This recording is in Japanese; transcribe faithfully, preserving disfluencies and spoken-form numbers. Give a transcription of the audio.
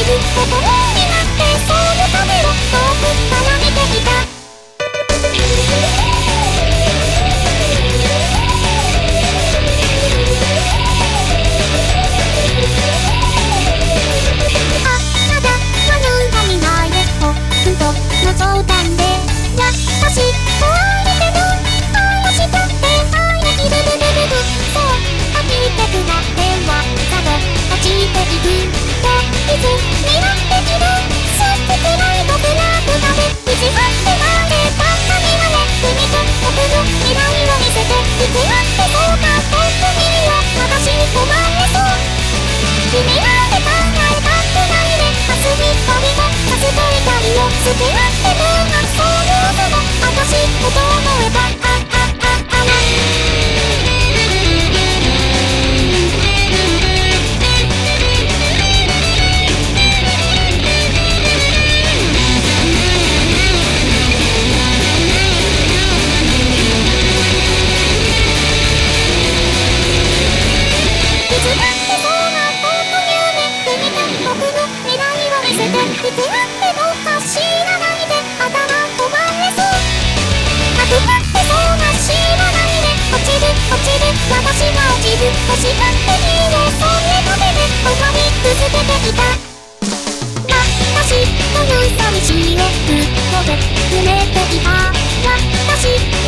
ることになって、その影を遠くから見ていた。好きなんてもうなそういうのもあたしもと思えばああああないつだってそうなこと夢で見た僕の未来を見せていくらってどうか知らないで頭飛ばれそうなくなってそうな知らないで落ちる落ちる私が落ちる星なんていいよそれまでで終わり続けていた私という寂しいをずっとで埋めていた私